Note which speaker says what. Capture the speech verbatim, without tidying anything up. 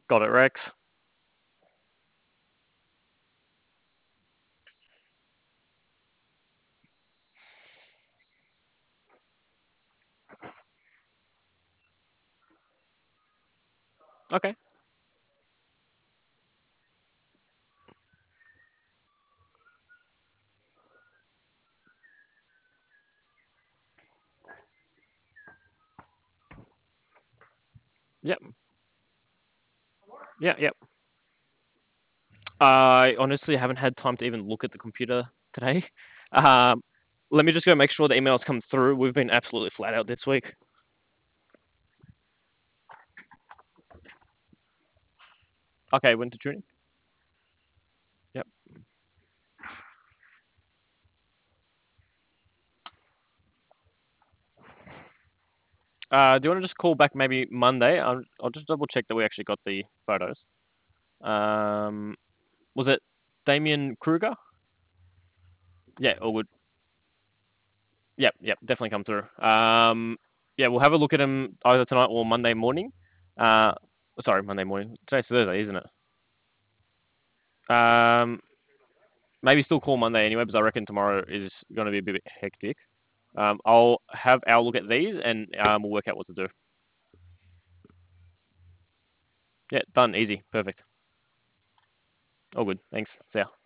Speaker 1: Got it, Rex. Okay. Yep. Yeah, yep. I honestly haven't had time to even look at the computer today. Um, let me just go make sure the emails come through. We've been absolutely flat out this week. Okay, winter tuning. Yep. Uh, do you want to just call back maybe Monday? I'll, I'll just double check that we actually got the photos. Um, was it Damien Kruger? Yeah, all good. Yep, yep, definitely come through. Um, yeah, we'll have a look at him either tonight or Monday morning. Uh, sorry, Monday morning. Today's Thursday, isn't it? Um, maybe still call Monday anyway, because I reckon tomorrow is going to be a bit hectic. Um, I'll have our look at these and um, we'll work out what to do. Yeah, done. Easy. Perfect. All good. Thanks. See ya.